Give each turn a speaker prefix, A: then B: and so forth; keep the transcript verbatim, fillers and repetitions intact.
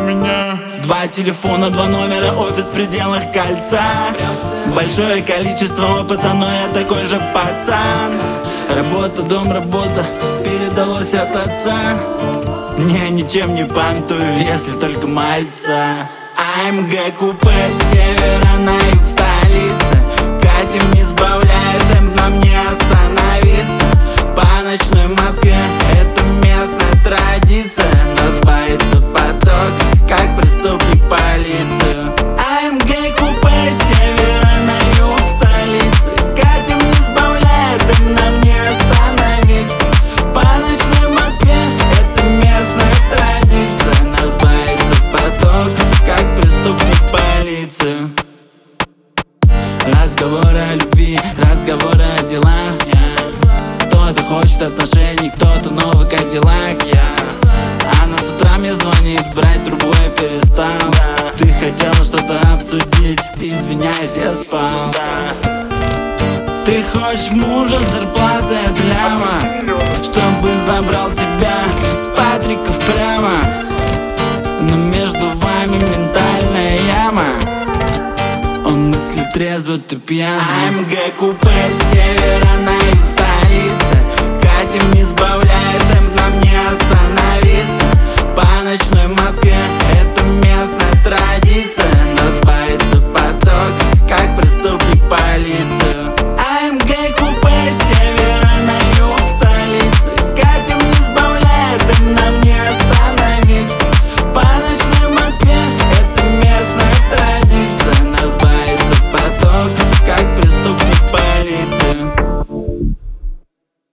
A: меня.
B: Два телефона, два номера, офис в пределах кольца. Большое количество опыта, но я такой же пацан. Работа, дом, работа, передалось от отца. Не, ничем не понтую, если только мальца. АМГ купе с севера на юг столицы. Катим, не сбавляя темп, нам не остановиться. По ночной Москве это местная традиция. Нас боится поток, как преступник полицию. АМГ купе с севера на юг столицы. Катим, не сбавляя темп, нам не остановиться. По ночной Москве это местная традиция. Нас боится поток, как преступник полицию. Разговоры о любви, разговоры о делах. Кто-то хочет отношений, кто-то новый кадиллак. Она с утра мне звонит, брать трубу я перестал. Ты хотела что-то обсудить, извиняюсь, я спал. Ты хочешь мужа с зарплатой от ляма, чтобы забрал тебя с Патриков прямо. Но между вами ментальная яма. Он мыслит трезво, ты пьян. АМГ купе с севера на юг столицы. Катим, не сбавляя темп, нам не остановиться. По ночной